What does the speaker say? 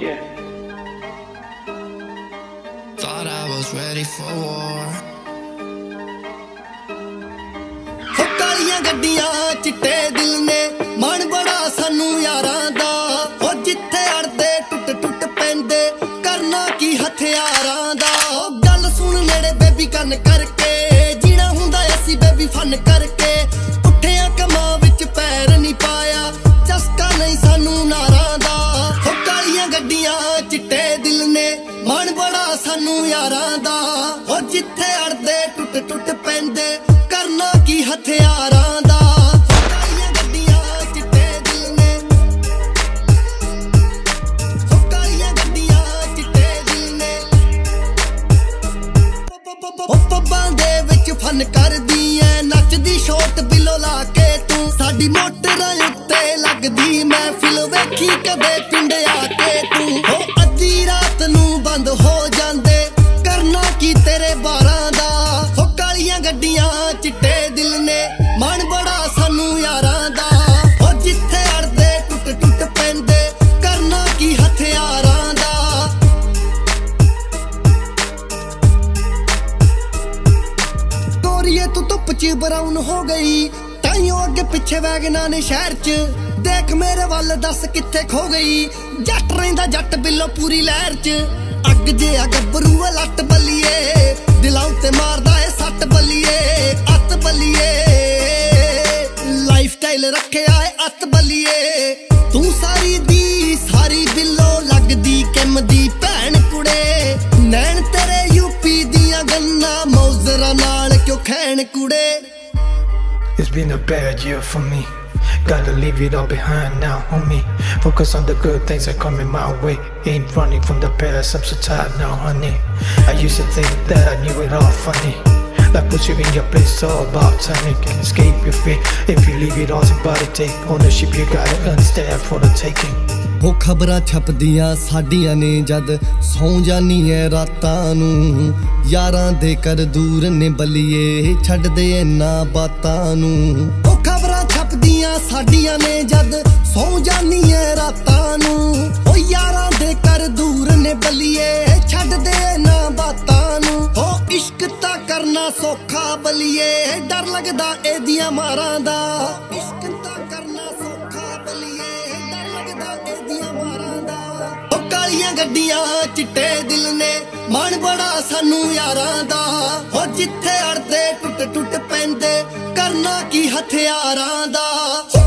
Yeah. Thought I was ready for war. ਹੋ ਕਾਲੀਆਂ ਗੱਡੀਆਂ ਚਿੱਟੇ ਦਿਲ ਨੇ ਮਨ ਬੜਾ ਸਾਨੂੰ ਯਾਰਾਂ ਦਾ ਹੋ ਜਿੱਥੇ ਅੜਦੇ ਟੁੱਟ ਟੁੱਟ ਪੈਂਦੇ ਕਰਨਾ ਕੀ ਹਥਿਆਰਾਂ ਦਾ ਗੱਲ ਸੁਣ ਨੇੜੇ ਬੇਬੀ ਕੰਨ ਕਰਕੇ ਜੀਣਾ ਹੁੰਦਾ ਅਸੀਂ ਬੇਬੀ ਫਨ ਕਰਕੇ ਉੱਠਿਆਂ ਕਮਾਂ ਵਿੱਚ ਪੈਰ ਨਹੀਂ ਪਾਇਆ ਚਸਕਾ ਨਹੀਂ ਸਾਨੂੰ ਨਾਰਾਂ ਦਾ ਹੋ ਕਾਲੀਆਂ ਗੱਡੀਆਂ ਚਿੱਟੇ ਦਿਲ ਨੇ ਮਨ ਬੜਾ ਸਾਨੂੰ ਯਾਰਾਂ ਦਾ ਹੋ ਜਿੱਥੇ ਅੜਦੇ ਟੁੱਟ ਟੁੱਟ ਪੈਂਦੇ ਕਰਨਾ ਕੀ ਹਥਿਆਰਾਂ ਦਾ ਕਾਲੀਆਂ ਗੱਡੀਆਂ ਚਿੱਟੇ ਦਿਲ ਨੇ ਹੋ ਕਾਲੀਆਂ ਗੱਡੀਆਂ ਚਿੱਟੇ ਦਿਲ ਨੇ ਹੋ ਪੱਬਾਂ ਦੇ ਵਿੱਚ ਫਨ ਕਰਦੀ ਐ ਨੱਚਦੀ ਸ਼ੋਟ ਬਿਲੋ ਲਾ ਕੇ ਤੂੰ ਸਾਡੀ ਮੋਟਰਾਂ ਉੱਤੇ ਲੱਗਦੀ ਮਹਿਫਿਲ ਵੇਖੀ ਕਦੇ ਪਿੰਡ ਆ ਕੇ ਤੂੰ ਹੋ ਅੱਧੀ ਰਾਤ ਨੂੰ ਬੰਦ ਹੋ ਜਾਂਦੇ ਕਰਨਾ ਕੀ ਤੇਰੇ ਬਾਰਾਂ ਦਾ ਹੋ ਕਾਲੀਆਂ ਗੱਡੀਆਂ ਚਿੱਟੇ ਦਿਲ ਨੇ ਮਨ ਬੜਾ ਸਾਨੂੰ ਯਾਰਾਂ ਦਾ ਹੋ ਜਿੱਥੇ ਅੜਦੇ ਟੁੱਟ ਟੁੱਟ ਪੈਂਦੇ ਕਰਨਾ ਕੀ ਹਥਿਆਰਾਂ ਦਾ ਗੋਰੀਏ ਤੂੰ ਧੁੱਪ 'ਚ ਬਰਾਊਨ ਹੋ ਗਈ ਤਾਈਓ ਅੱਗੇ ਪਿੱਛੇ ਵੈਗਨਾਂ ਨੇ ਸ਼ਹਿਰ 'ਚ ਦੇਖ ਮੇਰੇ ਵੱਲ ਦੱਸ ਕਿੱਥੇ ਖੋ ਗਈ ਜੱਟ ਰਹਿੰਦਾ ਜੱਟ ਬਿੱਲੋ ਪੂਰੀ ਲਹਿਰ 'ਚ ਅੱਗ ਜਿਹਾ ਗੱਭਰੂ ਲੱਟ ਬੱਲੀਏ ਦਿਲਾਂ ਉੱਤੇ ਮਾਰਦਾ ਏ ਸੱਟ ਬੱਲੀਏ ਅੱਤ ਬੱਲੀਏ ਲਾਈਫ ਸਟਾਈਲ ਰੱਖਿਆ ਏ ਅੱਤ ਬੱਲੀਏ ਤੂੰ ਸਾਰੀ ਦੀ ਸਾਰੀ ਬਿੱਲੋ ਲੱਗਦੀ ਕਿਮ ਦੀ ਭੈਣ ਕੁੜੇ ਨੈਣ ਤੇਰੇ ਯੂਪੀ ਦੀਆਂ ਗੰਨਾਂ ਮੌਜ਼ਰਾਂ ਨਾਲ ਕਿਉਂ ਖੈਣ ਕੁੜੇ It's been a bad year for me. Gotta leave it all behind now, homie. Focus on the good things that coming my way. Ain't running from the past, I'm so tired now, honey. I used to think that I knew it all funny. That puts you in your place, all about timing. Can escape your fear if you leave it all. Somebody take ownership, you gotta understand for the taking. ਉਹ ਖਬਰਾਂ ਛਪਦੀਆਂ ਸਾਡੀਆਂ ਨੇ ਜਦ ਸੌਂ ਜਾਨੀ ਐ ਰਾਤਾਂ ਨੂੰ ਯਾਰਾਂ ਦੇ ਕਰ ਦੂਰ ਨੇ ਬੱਲੀਏ ਛੱਡਦੇ ਇਹਨਾਂ ਬਾਤਾਂ ਨੂੰ ਉਹ ਖਬਰਾਂ ਛਪਦੀਆਂ ਸਾਡੀਆਂ ਨੇ ਜਦ ਸੌਂ ਜਾਨੀ ਐ ਰਾਤਾਂ ਨੂੰ ਉਹ ਯਾਰਾਂ ਦੇ ਕਰ ਦੂਰ ਨੇ ਬੱਲੀਏ ਛੱਡਦੇ ਇਹਨਾਂ ਬਾਤਾਂ ਨੂੰ ਉਹ ਇਸ਼ਕ ਤਾਂ ਕਰਨਾ ਸੌਖਾ ਬੱਲੀਏ ਡਰ ਲੱਗਦਾ ਇਹਦੀਆਂ ਮਾਰਾਂ ਦਾ ਇਸ਼ਕ ਤਾਂ ਕਰਨਾ ਸੌਖਾ ਬੱਲੀਏ ਡਰ ਲੱਗਦਾ ਇਹਦੀਆਂ ਮਾਰਾਂ ਦਾ ਉਹ ਕਾਲੀਆਂ ਗੱਡੀਆਂ ਚਿੱਟੇ ਦਿਲ ਨੇ ਮਨ ਬੜਾ ਸਾਨੂੰ ਯਾਰਾਂ ਦਾ ਉਹ ਜਿੱਥੇ ਅੜਦੇ ਟੁੱਟ ਟੁੱਟ ਪੈਂਦੇ ਕਰਨਾ ਕੀ ਹਥਿਆਰਾਂ ਦਾ